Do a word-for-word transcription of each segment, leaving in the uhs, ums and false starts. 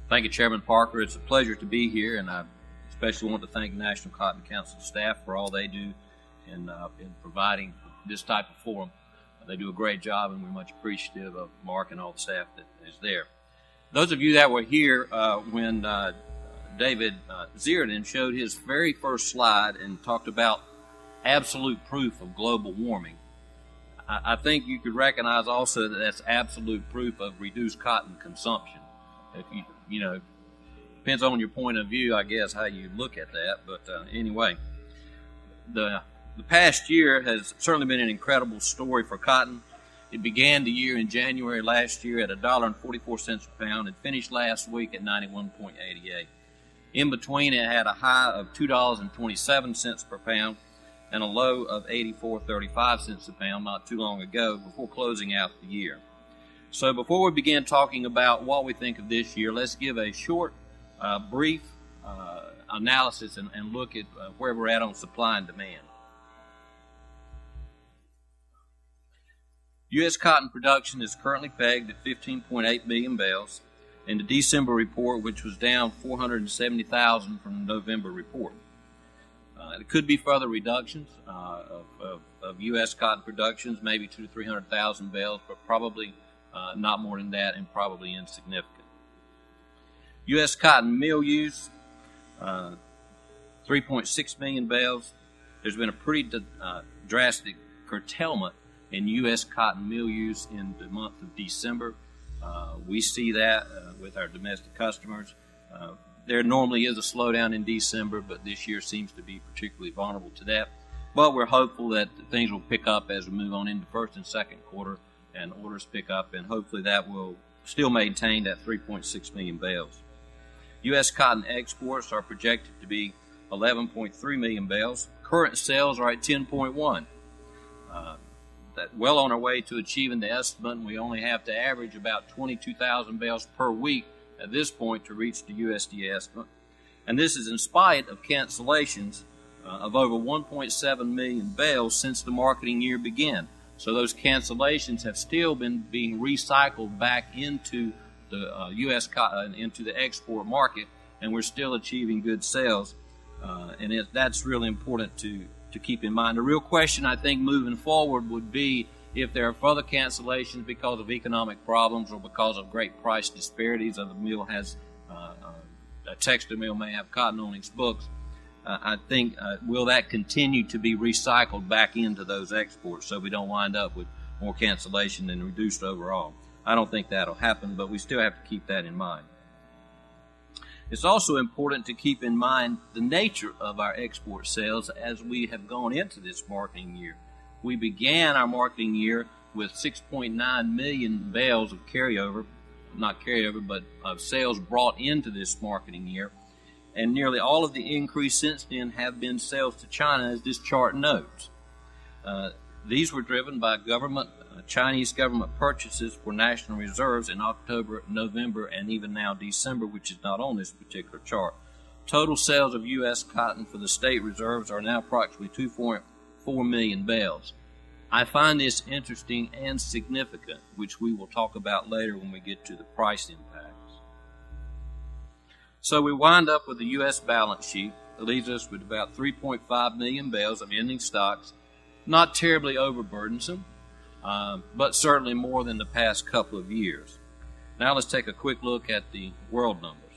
Thank you, Chairman Parker. It's a pleasure to be here, and I especially want to thank the National Cotton Council staff for all they do in, uh, in providing this type of forum. Uh, they do a great job, and we're much appreciative of Mark and all the staff that is there. Those of you that were here uh, when uh, David uh, Zierden showed his very first slide and talked about absolute proof of global warming, I, I think you could recognize also that that's absolute proof of reduced cotton consumption. If you, you know, depends on your point of view, I guess, how you look at that. But uh, anyway, the the past year has certainly been an incredible story for cotton. It began the year in January last year at one dollar and forty-four cents a pound and finished last week at ninety-one point eight eight. In between, it had a high of two dollars and twenty-seven cents per pound and a low of eighty-four dollars and thirty-five cents a pound not too long ago before closing out the year. So before we begin talking about what we think of this year, let's give a short, uh, brief uh, analysis and, and look at uh, where we're at on supply and demand. U S cotton production is currently pegged at fifteen point eight million bales in the December report, which was down four hundred seventy thousand from the November report. Uh, it could be further reductions uh, of, of, of U S cotton productions, maybe two to three hundred thousand bales, but probably Uh, not more than that, and probably insignificant. U S cotton mill use, uh, three point six million bales. There's been a pretty uh, drastic curtailment in U S cotton mill use in the month of December. Uh, we see that uh, with our domestic customers. Uh, there normally is a slowdown in December, but this year seems to be particularly vulnerable to that. But we're hopeful that things will pick up as we move on into first and second quarter, and orders pick up, and hopefully that will still maintain that three point six million bales. U S cotton exports are projected to be eleven point three million bales. Current sales are at ten point one. Uh, that well on our way to achieving the estimate, and we only have to average about twenty-two thousand bales per week at this point to reach the U S D A estimate. And this is in spite of cancellations uh, of over one point seven million bales since the marketing year began. So those cancellations have still been being recycled back into the uh, U S cotton, into the export market, and we're still achieving good sales. Uh, and it, that's really important to, to keep in mind. The real question, I think, moving forward would be if there are further cancellations because of economic problems or because of great price disparities, or the mill has, uh, uh, a textile mill may have cotton on its books. Uh, I think, uh, will that continue to be recycled back into those exports so we don't wind up with more cancellation and reduced overall? I don't think that'll happen, but we still have to keep that in mind. It's also important to keep in mind the nature of our export sales as we have gone into this marketing year. We began our marketing year with six point nine million bales of carryover, not carryover, but of sales brought into this marketing year. And nearly all of the increase since then have been sales to China, as this chart notes. Uh, these were driven by government, uh, Chinese government purchases for national reserves in October, November, and even now December, which is not on this particular chart. Total sales of U S cotton for the state reserves are now approximately two point four million bales. I find this interesting and significant, which we will talk about later when we get to the price impacts. So we wind up with the U S balance sheet that leaves us with about three point five million bales of ending stocks, not terribly overburdensome, uh, but certainly more than the past couple of years. Now let's take a quick look at the world numbers.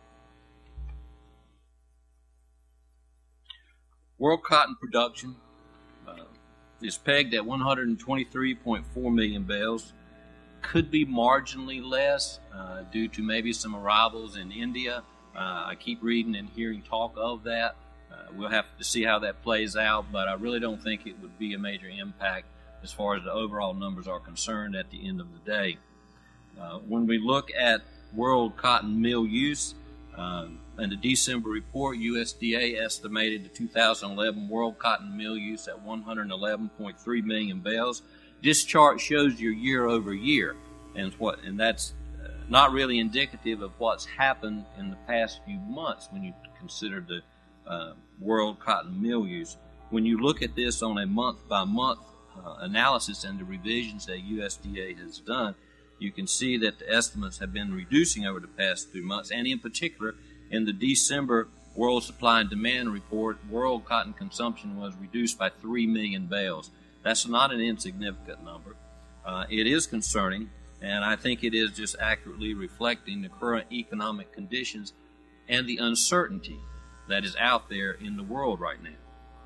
World cotton production uh, is pegged at one hundred twenty-three point four million bales. Could be marginally less uh, due to maybe some arrivals in India. Uh, I keep reading and hearing talk of that. Uh, we'll have to see how that plays out, but I really don't think it would be a major impact as far as the overall numbers are concerned at the end of the day. Uh, when we look at world cotton mill use, uh, in the December report, U S D A estimated the two thousand eleven world cotton mill use at one hundred eleven point three million bales. This chart shows you year over year, and what, and that's not really indicative of what's happened in the past few months when you consider the uh, world cotton mill use. When you look at this on a month-by-month uh, analysis and the revisions that U S D A has done, you can see that the estimates have been reducing over the past three months, and in particular, in the December World Supply and Demand Report, world cotton consumption was reduced by three million bales. That's not an insignificant number. Uh, it is concerning, and I think it is just accurately reflecting the current economic conditions and the uncertainty that is out there in the world right now.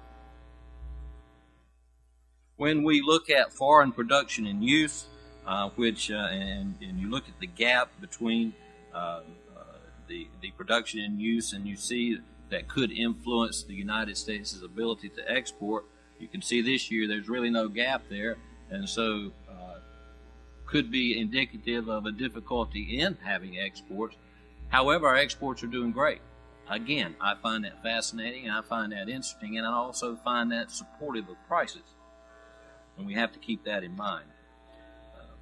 When we look at foreign production and use, uh, which uh, and, and you look at the gap between uh, The, the production and use, and you see that could influence the United States' ability to export. You can see this year there's really no gap there, and so uh, could be indicative of a difficulty in having exports. However, our exports are doing great. Again, I find that fascinating, and I find that interesting, and I also find that supportive of prices, and we have to keep that in mind. Uh,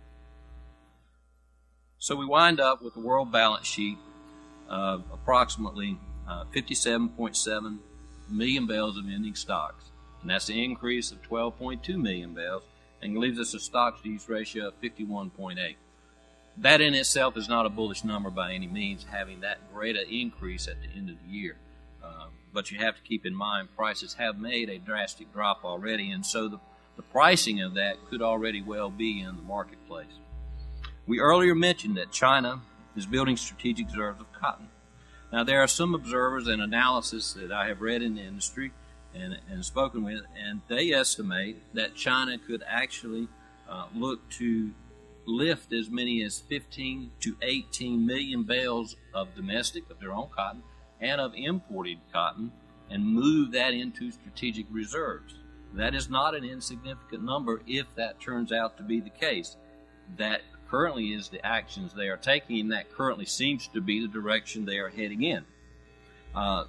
so we wind up with the world balance sheet of approximately uh, fifty-seven point seven million bales of ending stocks, and that's an increase of twelve point two million bales, and leaves us a stocks-to-use ratio of fifty-one point eight. That in itself is not a bullish number by any means, having that great an increase at the end of the year. Uh, but you have to keep in mind prices have made a drastic drop already, and so the, the pricing of that could already well be in the marketplace. We earlier mentioned that China is building strategic reserves of cotton. Now, there are some observers and analysis that I have read in the industry and, and spoken with, and they estimate that China could actually uh, look to lift as many as fifteen to eighteen million bales of domestic, of their own cotton, and of imported cotton, and move that into strategic reserves. That is not an insignificant number if that turns out to be the case. That currently is the actions they are taking, and that currently seems to be the direction they are heading in. Uh,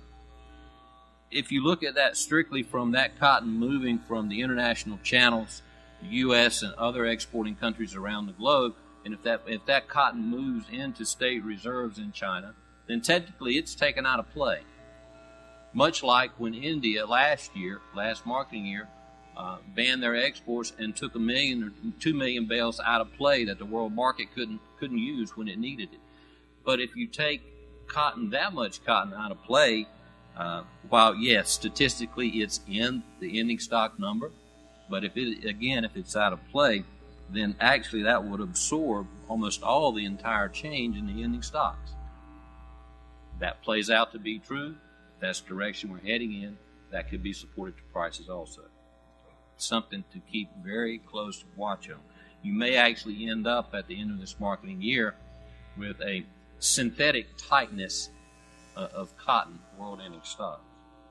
if you look at that strictly from that cotton moving from the international channels, the U S and other exporting countries around the globe, and if that if that cotton moves into state reserves in China, then technically it's taken out of play. Much like when India last year, last marketing year, Uh, banned their exports and took a million or two million bales out of play that the world market couldn't couldn't use when it needed it. But if you take cotton, that much cotton out of play, uh, while yes, statistically it's in the ending stock number, but if it again if it's out of play, then actually that would absorb almost all the entire change in the ending stocks. That plays out to be true. That's the direction we're heading in. That could be supported to prices also. Something to keep very close watch on. You may actually end up at the end of this marketing year with a synthetic tightness uh, of cotton world ending stocks.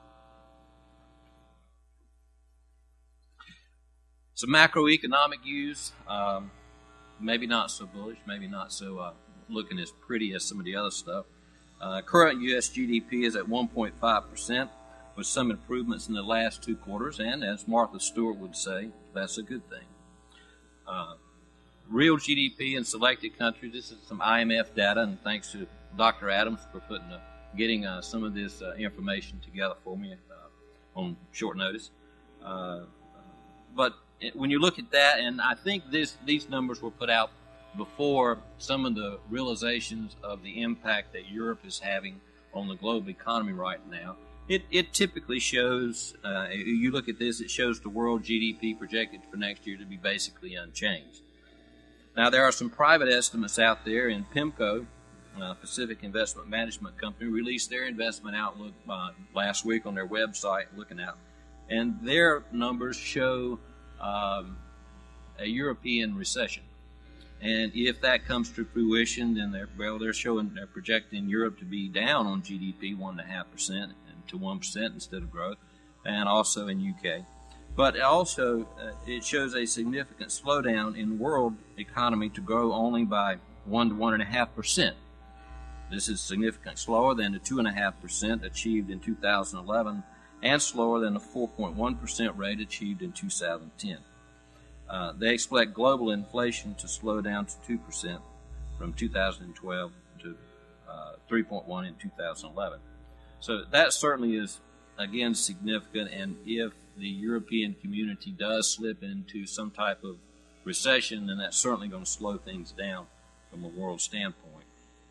So macroeconomic views, um, maybe not so bullish, maybe not so uh, looking as pretty as some of the other stuff. Uh, current U S G D P is at one point five percent. With some improvements in the last two quarters, and as Martha Stewart would say, that's a good thing. Uh, real G D P in selected countries, this is some I M F data, and thanks to Doctor Adams for putting, uh, getting uh, some of this uh, information together for me uh, on short notice. Uh, but it, when you look at that, and I think this these numbers were put out before some of the realizations of the impact that Europe is having on the global economy right now. It, it typically shows, uh, you look at this, it shows the world G D P projected for next year to be basically unchanged. Now, there are some private estimates out there, and PIMCO, uh, Pacific Investment Management Company, released their investment outlook uh, last week on their website, looking out, and their numbers show um, a European recession. And if that comes to fruition, then they're, well, they're showing, they're projecting Europe to be down on G D P one point five percent to one percent instead of growth, and also in U K. But also, uh, it shows a significant slowdown in world economy to grow only by one to one point five percent. This is significantly slower than the two point five percent achieved in two thousand eleven and slower than the four point one percent rate achieved in two thousand ten. Uh, they expect global inflation to slow down to two percent from two thousand twelve to uh, three point one in two thousand eleven. So that certainly is, again, significant, and if the European community does slip into some type of recession, then that's certainly going to slow things down from a world standpoint.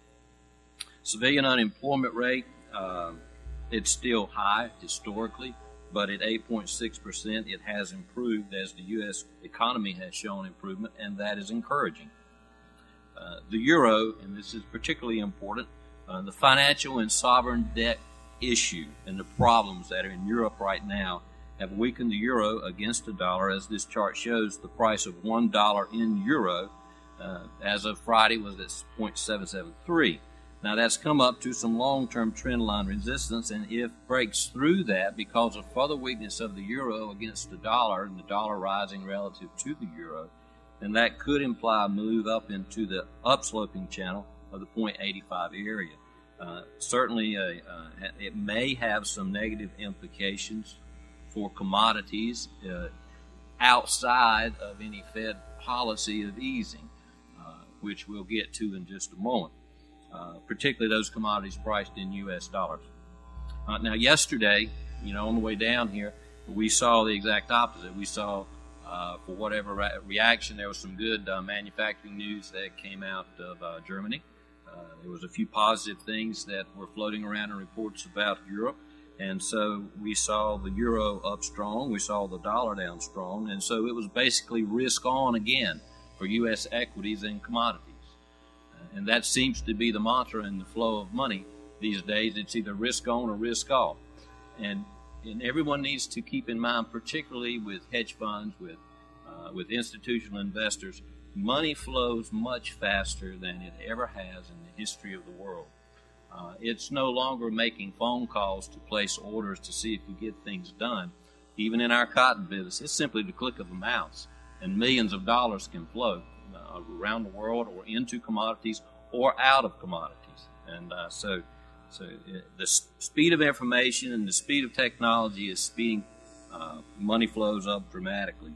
Civilian unemployment rate, uh, it's still high historically, but at eight point six percent, it has improved as the U S economy has shown improvement, and that is encouraging. Uh, the euro, and this is particularly important, uh, the financial and sovereign debt issue and the problems that are in Europe right now have weakened the euro against the dollar. As this chart shows, the price of one dollar in euro uh, as of Friday was at zero point seven seven three. Now that's come up to some long-term trend line resistance, and if breaks through that because of further weakness of the euro against the dollar and the dollar rising relative to the euro, then that could imply a move up into the upsloping channel of the zero point eight five area. Uh, certainly, uh, uh, it may have some negative implications for commodities uh, outside of any Fed policy of easing, uh, which we'll get to in just a moment, uh, particularly those commodities priced in U S dollars. Uh, now, yesterday, you know, on the way down here, we saw the exact opposite. We saw, uh, for whatever re- reaction, there was some good uh, manufacturing news that came out of uh, Germany. Uh, there was a few positive things that were floating around in reports about Europe. And so we saw the euro up strong. We saw the dollar down strong. And so it was basically risk on again for U S equities and commodities. Uh, and that seems to be the mantra in the flow of money these days. It's either risk on or risk off. And, and everyone needs to keep in mind, particularly with hedge funds, with, uh, with institutional investors, money flows much faster than it ever has in the history of the world. Uh, it's no longer making phone calls to place orders to see if we get things done. Even in our cotton business, it's simply the click of a mouse, and millions of dollars can flow uh, around the world or into commodities or out of commodities. And uh, so, so it, the s- speed of information and the speed of technology is speeding uh, money flows up dramatically.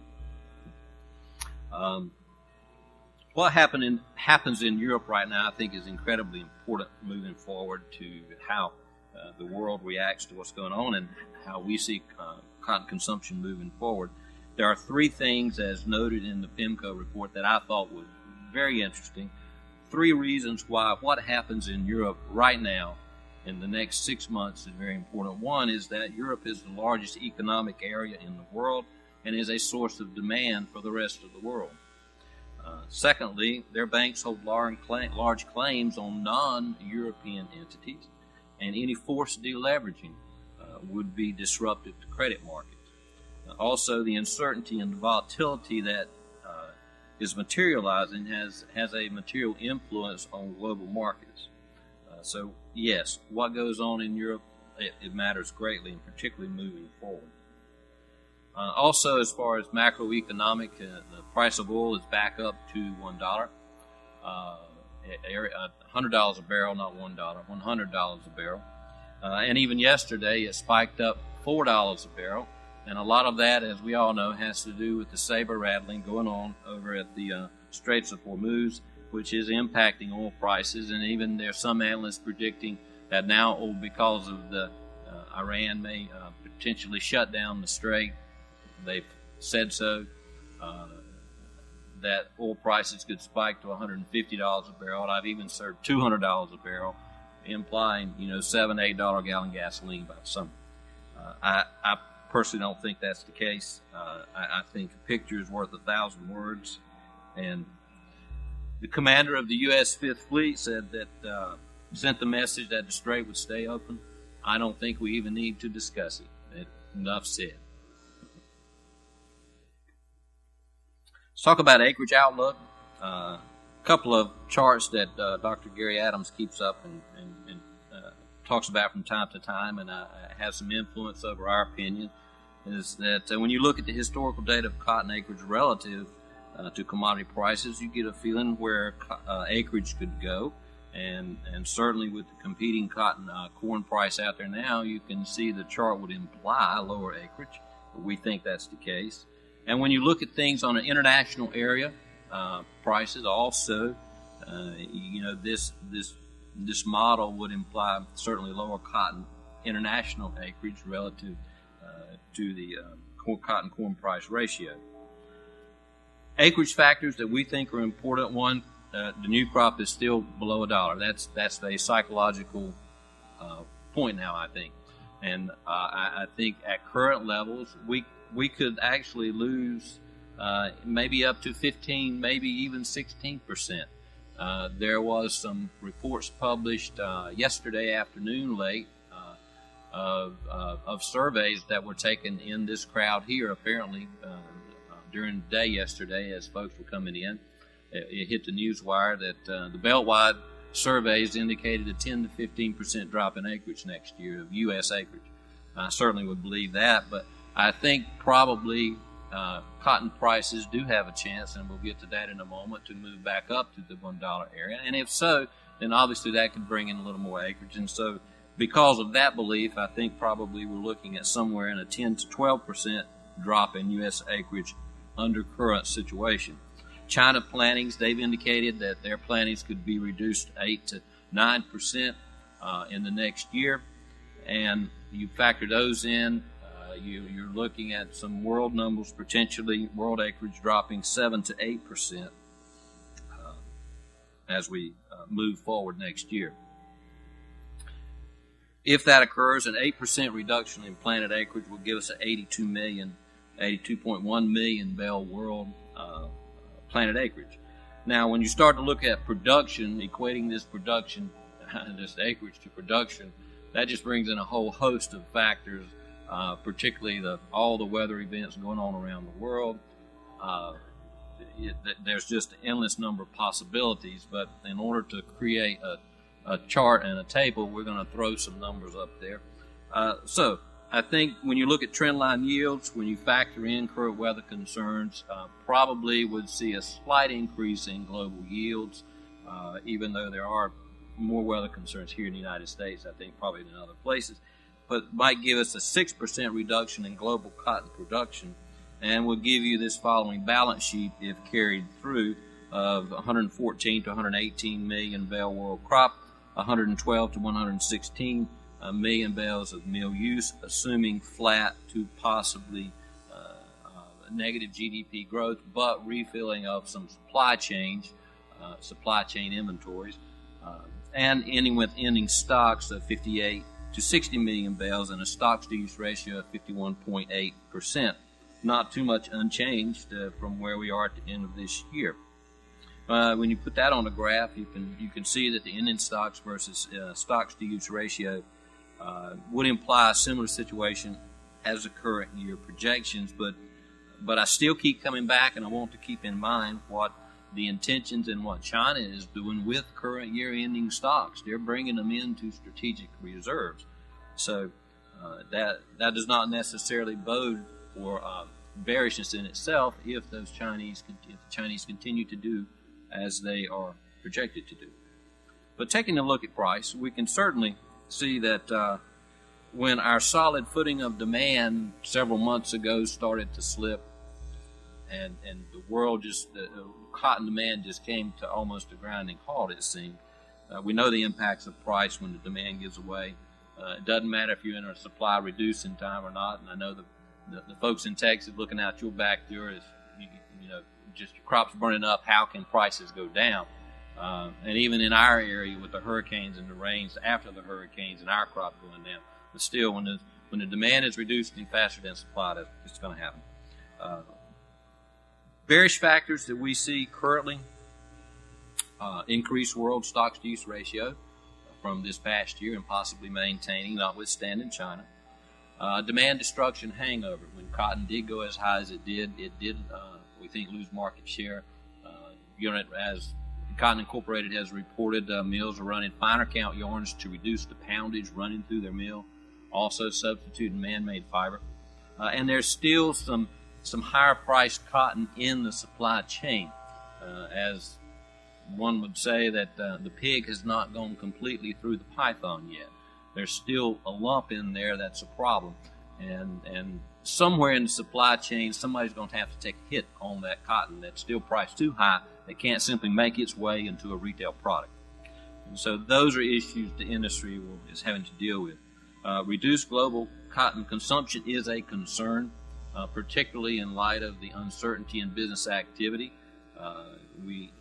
Um, What happen in, happens in Europe right now, I think, is incredibly important moving forward to how uh, the world reacts to what's going on and how we see uh, cotton consumption moving forward. There are three things, as noted in the PIMCO report, that I thought was very interesting. Three reasons why what happens in Europe right now in the next six months is very important. One is that Europe is the largest economic area in the world and is a source of demand for the rest of the world. Uh, secondly, their banks hold large, large claims on non-European entities, and any forced deleveraging uh, would be disruptive to credit markets. Uh, also, the uncertainty and the volatility that uh, is materializing has, has a material influence on global markets. Uh, so, yes, what goes on in Europe, it, it matters greatly, and particularly moving forward. Uh, also, as far as macroeconomic, uh, the price of oil is back up to one dollar. Uh, one hundred dollars a barrel, not one dollar, one hundred dollars a barrel. Uh, and even yesterday, it spiked up four dollars a barrel. And a lot of that, as we all know, has to do with the saber rattling going on over at the uh, Straits of Hormuz, which is impacting oil prices. And even there's some analysts predicting that now, oh, because of the uh, Iran may uh, potentially shut down the strait. They've said so, uh, that oil prices could spike to one hundred fifty dollars a barrel. And I've even served two hundred dollars a barrel, implying, you know, seven, eight dollar gallon gasoline by the summer. Uh, I, I personally don't think that's the case. Uh, I, I think a picture is worth a thousand words. And the commander of the U S Fifth Fleet said that, uh, sent the message that the strait would stay open. I don't think we even need to discuss it. it enough said. Let's talk about acreage outlook. A uh, couple of charts that uh, Doctor Gary Adams keeps up and, and, and uh, talks about from time to time, and uh, has some influence over our opinion, is that uh, when you look at the historical data of cotton acreage relative uh, to commodity prices, you get a feeling where uh, acreage could go. And, and certainly with the competing cotton uh, corn price out there now, you can see the chart would imply lower acreage. We think that's the case. And when you look at things on an international area, uh, prices also, uh, you know, this this this model would imply certainly lower cotton international acreage relative uh, to the uh, corn, cotton corn price ratio. Acreage factors that we think are important. One, uh, the new crop is still below a dollar. That's that's a psychological uh, point now, I think. And uh, I, I think at current levels, we we could actually lose uh, maybe up to fifteen, maybe even sixteen percent. Uh, there was some reports published uh, yesterday afternoon late uh, of, uh, of surveys that were taken in this crowd here, apparently, uh, uh, during the day yesterday as folks were coming in. It, it hit the news wire that uh, the Beltwide surveys indicated a ten to fifteen percent drop in acreage next year of U S acreage. I certainly would believe that, but I think probably uh, cotton prices do have a chance, and we'll get to that in a moment, to move back up to the one dollar area. And if so, then obviously that could bring in a little more acreage. And so because of that belief, I think probably we're looking at somewhere in a ten to twelve percent drop in U S acreage under current situation. China plantings, they've indicated that their plantings could be reduced eight to nine percent uh, in the next year. And you factor those in, uh, you, you're looking at some world numbers, potentially world acreage dropping seven to eight percent uh, as we uh, move forward next year. If that occurs, an eight percent reduction in planted acreage will give us an eighty-two million, eighty-two point one million bale world uh, planted acreage. Now, when you start to look at production, equating this production, this acreage to production, that just brings in a whole host of factors, uh, particularly the all the weather events going on around the world. Uh, it, there's just an endless number of possibilities, but in order to create a, a chart and a table, we're going to throw some numbers up there. Uh, so I think when you look at trendline yields, when you factor in current weather concerns, uh, probably would see a slight increase in global yields, uh, even though there are more weather concerns here in the United States, I think, probably than other places, but might give us a six percent reduction in global cotton production, and will give you this following balance sheet, if carried through, of one hundred fourteen to one hundred eighteen million bale world crop, one hundred twelve to one hundred sixteen uh, million bales of mill use, assuming flat to possibly uh, uh, negative G D P growth, but refilling of some supply chains, uh, supply chain inventories, uh, and ending with ending stocks of fifty-eight to sixty million bales and a stocks to use ratio of fifty-one point eight percent. Not too much unchanged uh, from where we are at the end of this year. Uh, when you put that on a graph, you can you can see that the ending stocks versus uh, stocks to use ratio uh, would imply a similar situation as the current year projections. But but I still keep coming back, and I want to keep in mind what the intentions and what China is doing with current year ending stocks. They're bringing them into strategic reserves. So uh, that that does not necessarily bode for uh, bearishness in itself if those Chinese if the Chinese continue to do as they are projected to do. But taking a look at price, we can certainly see that uh, when our solid footing of demand several months ago started to slip, and and the world just the uh, cotton demand just came to almost a grinding halt, it seemed. Uh, we know the impacts of price when the demand gives away. Uh, it doesn't matter if you're in a supply reducing time or not, and I know the, the, the folks in Texas looking out your back door is, you, you know, just your crops burning up, how can prices go down? Uh, and even in our area with the hurricanes and the rains after the hurricanes and our crop going down. But still, when the, when the demand is reducing faster than supply, that's it's going to happen. Uh, Bearish factors that we see currently, uh, increased world stocks to use ratio from this past year and possibly maintaining, notwithstanding China. Uh, demand destruction hangover. When cotton did go as high as it did, it did, uh, we think, lose market share. Uh, unit as Cotton Incorporated has reported, uh, mills are running finer count yarns to reduce the poundage running through their mill, also substituting man-made fiber. Uh, and there's still some some higher priced cotton in the supply chain. Uh, as one would say that uh, the pig has not gone completely through the python yet. There's still a lump in there that's a problem. And and somewhere in the supply chain, somebody's going to have to take a hit on that cotton that's still priced too high, that can't simply make its way into a retail product. And so those are issues the industry will, is having to deal with. Uh, reduced global cotton consumption is a concern. Uh, particularly in light of the uncertainty in business activity. Uh, we uh,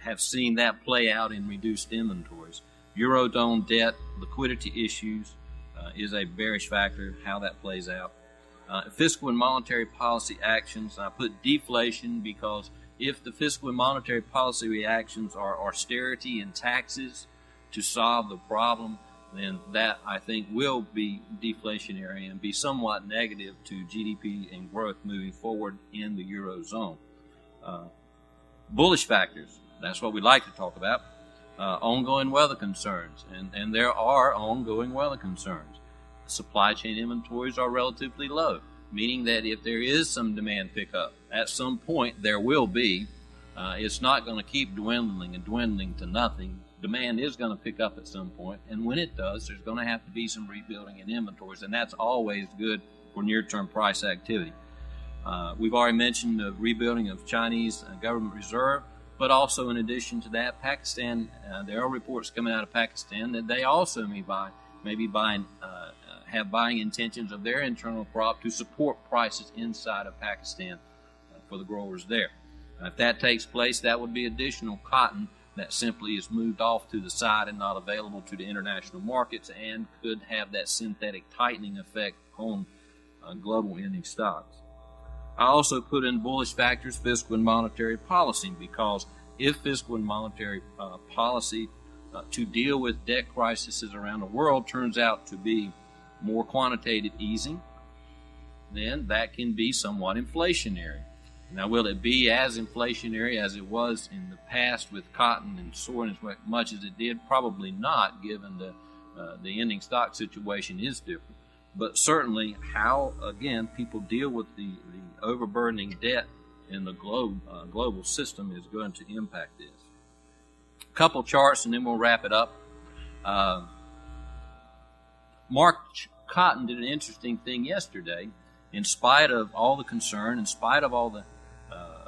have seen that play out in reduced inventories. Eurozone debt, liquidity issues uh, is a bearish factor, how that plays out. Uh, fiscal and monetary policy actions, I put deflation because if the fiscal and monetary policy reactions are austerity and taxes to solve the problem, then that, I think, will be deflationary and be somewhat negative to G D P and growth moving forward in the Eurozone. Uh, bullish factors, that's what we like to talk about. Uh, ongoing weather concerns, and, and there are ongoing weather concerns. Supply chain inventories are relatively low, meaning that if there is some demand pickup, at some point there will be. Uh, it's not going to keep dwindling and dwindling to nothing. Demand is going to pick up at some point, and when it does, there's going to have to be some rebuilding in inventories, and that's always good for near-term price activity. Uh, we've already mentioned the rebuilding of Chinese uh, government reserve, but also in addition to that, Pakistan, uh, there are reports coming out of Pakistan that they also may buy, maybe buying, uh, have buying intentions of their internal crop to support prices inside of Pakistan uh, for the growers there. Uh, if that takes place, that would be additional cotton that simply is moved off to the side and not available to the international markets and could have that synthetic tightening effect on uh, global ending stocks. I also put in bullish factors fiscal and monetary policy because if fiscal and monetary uh, policy uh, to deal with debt crises around the world turns out to be more quantitative easing, then that can be somewhat inflationary. Now, will it be as inflationary as it was in the past with cotton and soaring as much as it did? Probably not, given the uh, the ending stock situation is different. But certainly how, again, people deal with the, the overburdening debt in the globe, uh, global system is going to impact this. A couple charts and then we'll wrap it up. Uh, Mark Cotton did an interesting thing yesterday. In spite of all the concern, in spite of all the uh,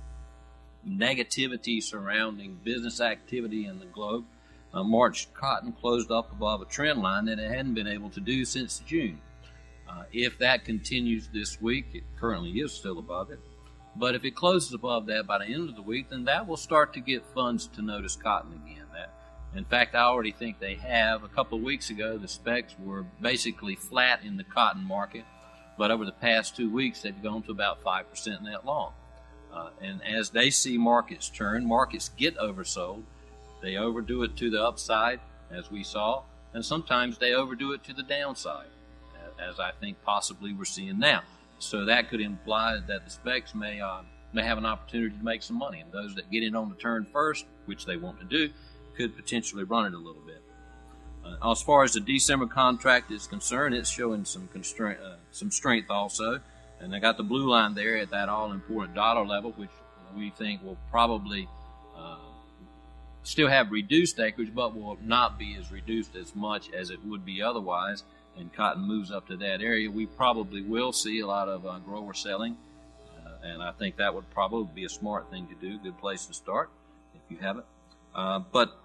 negativity surrounding business activity in the globe, uh, March cotton closed up above a trend line that it hadn't been able to do since June. Uh, if that continues this week, it currently is still above it, but if it closes above that by the end of the week, then that will start to get funds to notice cotton again. That, in fact, I already think they have. A couple of weeks ago, the specs were basically flat in the cotton market, but over the past two weeks, they've gone to about five percent net long. Uh, and as they see markets turn, markets get oversold. They overdo it to the upside, as we saw, and sometimes they overdo it to the downside, as I think possibly we're seeing now. So that could imply that the specs may uh, may have an opportunity to make some money, and those that get in on the turn first, which they want to do, could potentially run it a little bit. Uh, as far as the December contract is concerned, it's showing some constraint, uh, some strength also, and they got the blue line there at that all-important dollar level, which we think will probably uh, still have reduced acreage, but will not be as reduced as much as it would be otherwise. And cotton moves up to that area, we probably will see a lot of uh, grower selling, uh, and I think that would probably be a smart thing to do, good place to start if you have it. Uh, but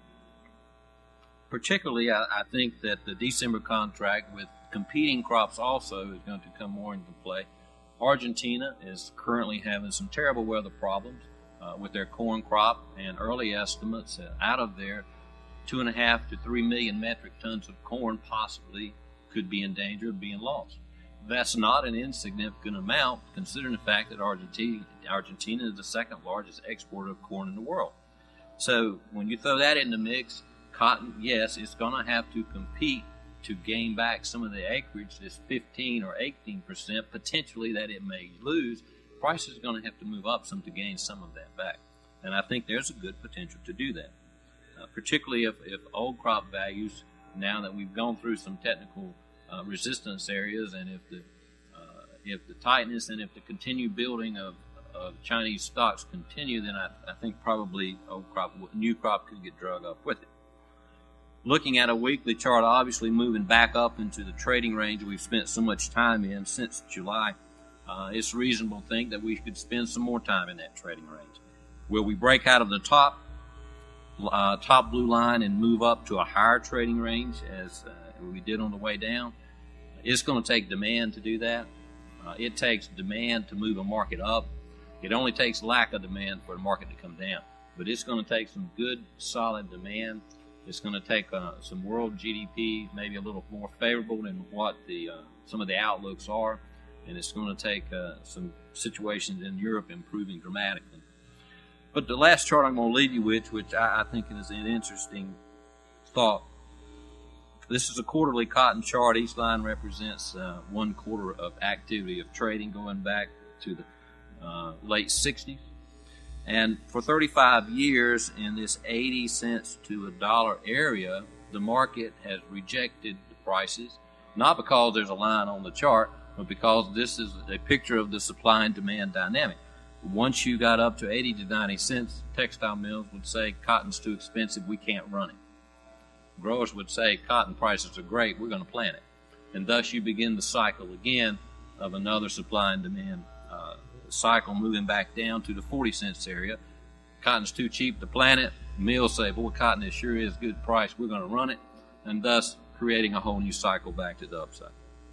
particularly, I, I think that the December contract with competing crops also is going to come more into play. Argentina is currently having some terrible weather problems uh, with their corn crop, and early estimates uh, out of there, two and a half to three million metric tons of corn possibly could be in danger of being lost. That's not an insignificant amount, considering the fact that Argentina, Argentina is the second largest exporter of corn in the world. So when you throw that in the mix, cotton, yes, it's going to have to compete to gain back some of the acreage, this fifteen or eighteen percent potentially that it may lose. Prices are going to have to move up some to gain some of that back. And I think there's a good potential to do that. Uh, particularly if, if old crop values, now that we've gone through some technical uh, resistance areas, and if the uh, if the tightness and if the continued building of, of Chinese stocks continue, then I, I think probably old crop, new crop could get drug up with it. Looking at a weekly chart, obviously moving back up into the trading range we've spent so much time in since July, uh, it's reasonable to think that we could spend some more time in that trading range. Will we break out of the top Uh, top blue line and move up to a higher trading range as uh, we did on the way down? It's going to take demand to do that. Uh, it takes demand to move a market up. It only takes lack of demand for the market to come down. but it's going to take some good, solid demand. It's going to take uh, some world G D P, maybe a little more favorable than what the uh, some of the outlooks are, and it's going to take uh, some situations in Europe improving dramatically. But the last chart I'm going to leave you with, which I, I think is an interesting thought. This is a quarterly cotton chart. Each line represents uh, one quarter of activity of trading going back to the uh, late sixties. And for thirty-five years in this eighty cents to a dollar area, the market has rejected the prices, not because there's a line on the chart, but because this is a picture of the supply and demand dynamic. Once you got up to eighty to ninety cents, textile mills would say cotton's too expensive, we can't run it. Growers would say cotton prices are great, we're going to plant it. And thus you begin the cycle again of another supply and demand uh, cycle moving back down to the forty cents area. Cotton's too cheap to plant it. Mills say, boy, cotton is sure is good price, we're going to run it, and thus creating a whole new cycle back to the upside.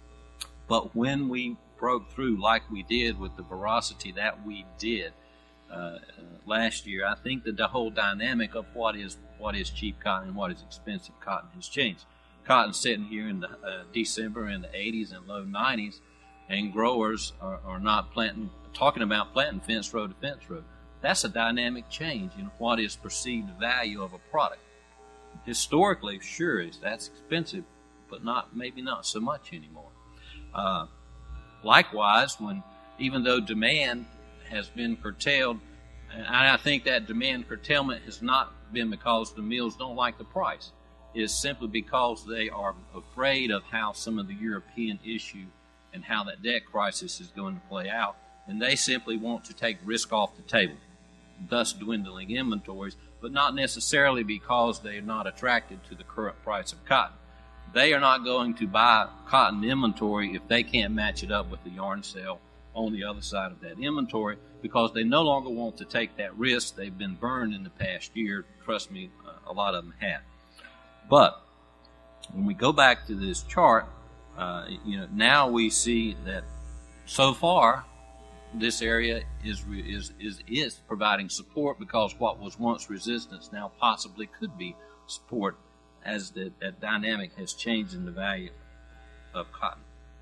But when we broke through like we did with the veracity that we did uh, uh, last year, I think that the whole dynamic of what is what is cheap cotton and what is expensive cotton has changed. Cotton's sitting here in the uh, December in the eighties and low nineties, and growers are, are not planting, talking about planting fence row to fence row. That's a dynamic change in what is perceived value of a product. Historically, sure, is that's expensive, but not maybe not so much anymore. Uh, likewise, when even though demand has been curtailed, and I think that demand curtailment has not been because the mills don't like the price. It is simply because they are afraid of how some of the European issue and how that debt crisis is going to play out, and they simply want to take risk off the table, thus dwindling inventories, but not necessarily because they are not attracted to the current price of cotton. They are not going to buy cotton inventory if they can't match it up with the yarn sale on the other side of that inventory, because they no longer want to take that risk. They've been burned in the past year. Trust me, a lot of them have. But when we go back to this chart, uh, you know, now we see that so far this area is is is is providing support, because what was once resistance now possibly could be support, as the, that dynamic has changed in the value of cotton.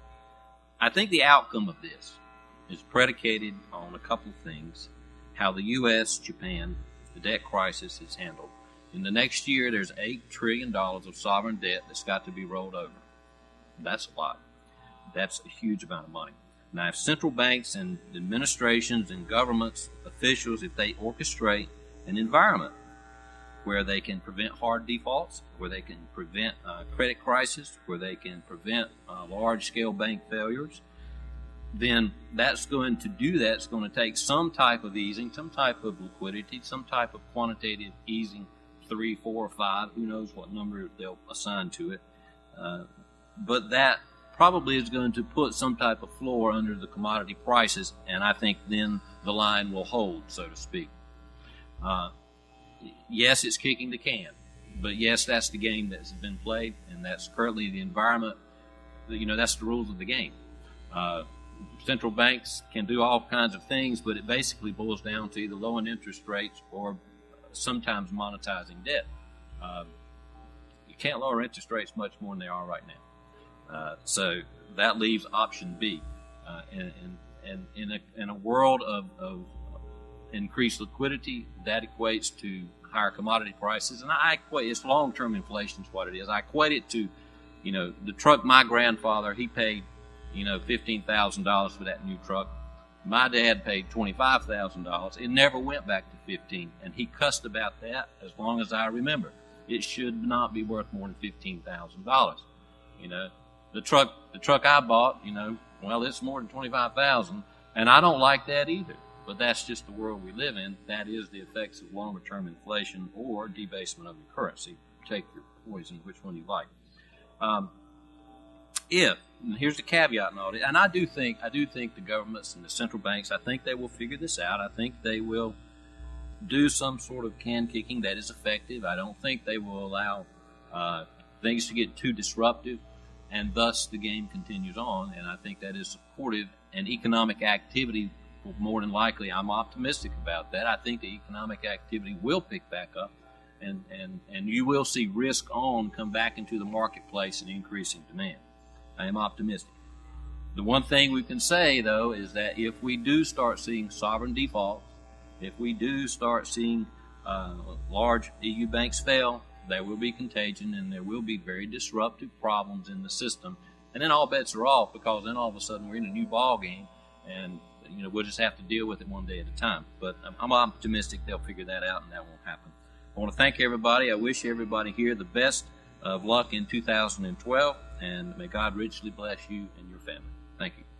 I think the outcome of this is predicated on a couple of things: how the U S, Japan, the debt crisis is handled. In the next year, there's eight trillion dollars of sovereign debt that's got to be rolled over. That's a lot. That's a huge amount of money. Now, if central banks and administrations and governments, officials, if they orchestrate an environment where they can prevent hard defaults, where they can prevent uh, credit crisis, where they can prevent uh, large-scale bank failures, then that's going to do that. It's going to take some type of easing, some type of liquidity, some type of quantitative easing, three, four, or five, who knows what number they'll assign to it. Uh, but that probably is going to put some type of floor under the commodity prices, and I think then the line will hold, so to speak. Uh, yes, it's kicking the can, but yes, that's the game that's been played, and that's currently the environment. You know, that's the rules of the game. Uh, central banks can do all kinds of things, but it basically boils down to either lowering interest rates or sometimes monetizing debt. Uh, you can't lower interest rates much more than they are right now. Uh, so that leaves option B. Uh, and, and, and in, a, in a world of, of increased liquidity, that equates to higher commodity prices. And I equate, it's long-term inflation is what it is. I equate it to, you know, the truck my grandfather, he paid, you know, fifteen thousand dollars for that new truck. My dad paid twenty-five thousand dollars. It never went back to fifteen, and he cussed about that as long as I remember. It should not be worth more than fifteen thousand dollars. You know, the truck, the truck I bought, you know, well, it's more than twenty-five thousand dollars, and I don't like that either. But that's just the world we live in. That is the effects of longer-term inflation or debasement of the currency. Take your poison, which one you like. Um, if, and here's the caveat in all this, and I do think, I do think the governments and the central banks, I think they will figure this out. I think they will do some sort of can kicking that is effective. I don't think they will allow uh, things to get too disruptive, and thus the game continues on. And I think that is supportive, and economic activity well, more than likely, I'm optimistic about that. I think the economic activity will pick back up, and, and, and you will see risk on come back into the marketplace and increasing demand. I am optimistic. The one thing we can say, though, is that if we do start seeing sovereign defaults, if we do start seeing uh, large E U banks fail, there will be contagion and there will be very disruptive problems in the system. And then all bets are off, because then all of a sudden we're in a new ball game, and you know we'll just have to deal with it one day at a time. But I'm optimistic they'll figure that out and that won't happen. I want to thank everybody. I wish everybody here the best of luck in two thousand twelve, and may God richly bless you and your family. Thank you.